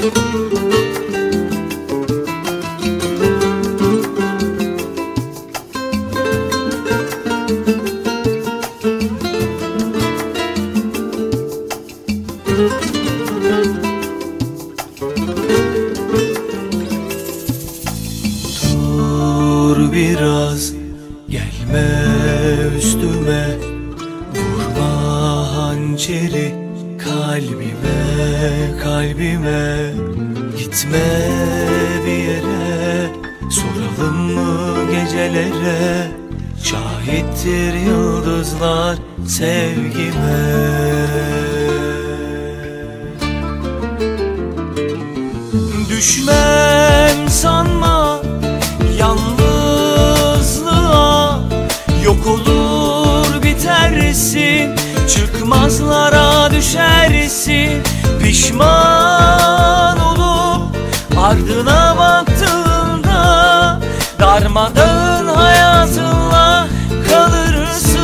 Dur biraz, gelme üstüme, vurma hançeri kalbime, kalbime. Gitme bir yere, soralım mı gecelere, şahittir yıldızlar sevgime. Düşmem sanma yalnızlığa, yok olur bitersin, çıkmazlara düşersin. Pişman olup ardına baktığında darmadağın hayatınla kalırsın.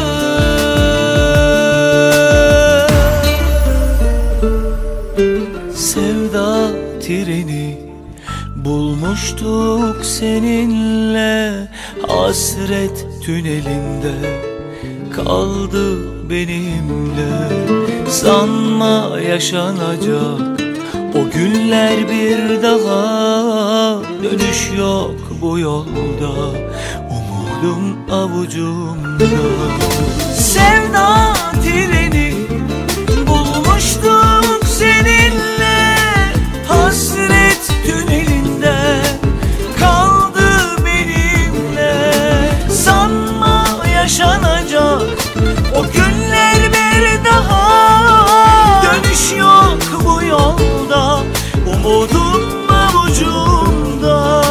Sevda treni bulmuştuk seninle, hasret tünelinde kaldı benimle. Sanma yaşanacak o günler bir daha, dönüş yok bu yolda, umudum avucumda. Sevda treni bulmuştuk seninle, hasret tünelinde kaldı benimle. Sanma yaşanacak o günler bir daha, dönüş yok bu yolda, umudum avucumda.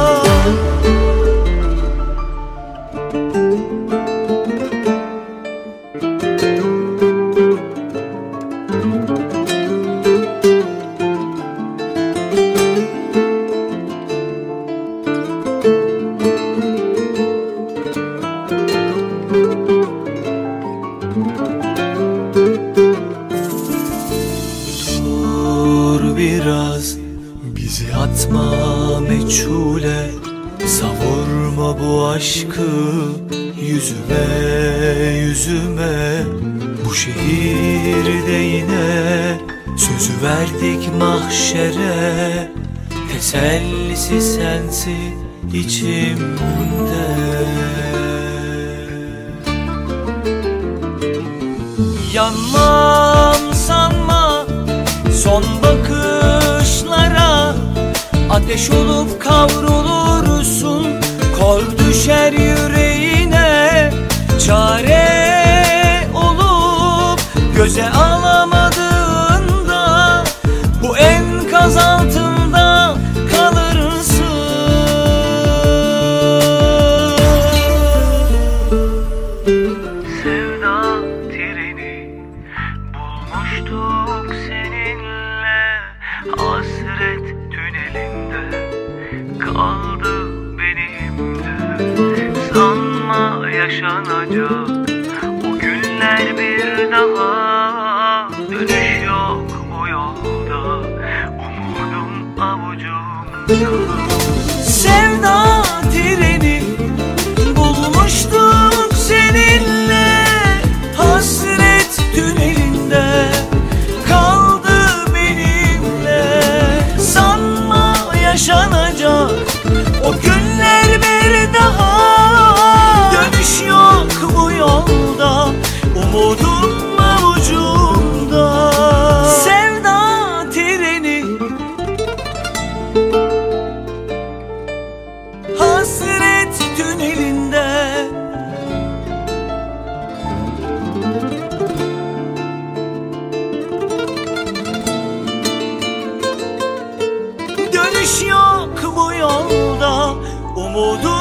Dur biraz, bizi atma meçhule, savurma bu aşkı yüzüme, yüzüme. Bu şehirde yine sözü verdik mahşere, tesellisi sensin içimde. Yanmam sanma son bakışlara, ateş olup kavrulursun, kor düşer yüreğine. Çare olup göze alamadığında bu enkaz altında kalırsın. Sevda treni bulmuştuk seninle, hasret tünelinde kaldı benimle. Sanma yaşanacak o günler bir daha, dönüş yok bu yolda, umudum avucumda. Sevda treni bulmuştuk seninle, hasret tünelinde kaldı benimle. Sanma yaşanacak o günler bir daha, dönüş yok bu yolda, umudum avucumda. Sevda treni, hasret tünelinde dönüş yok bu yolda, umudum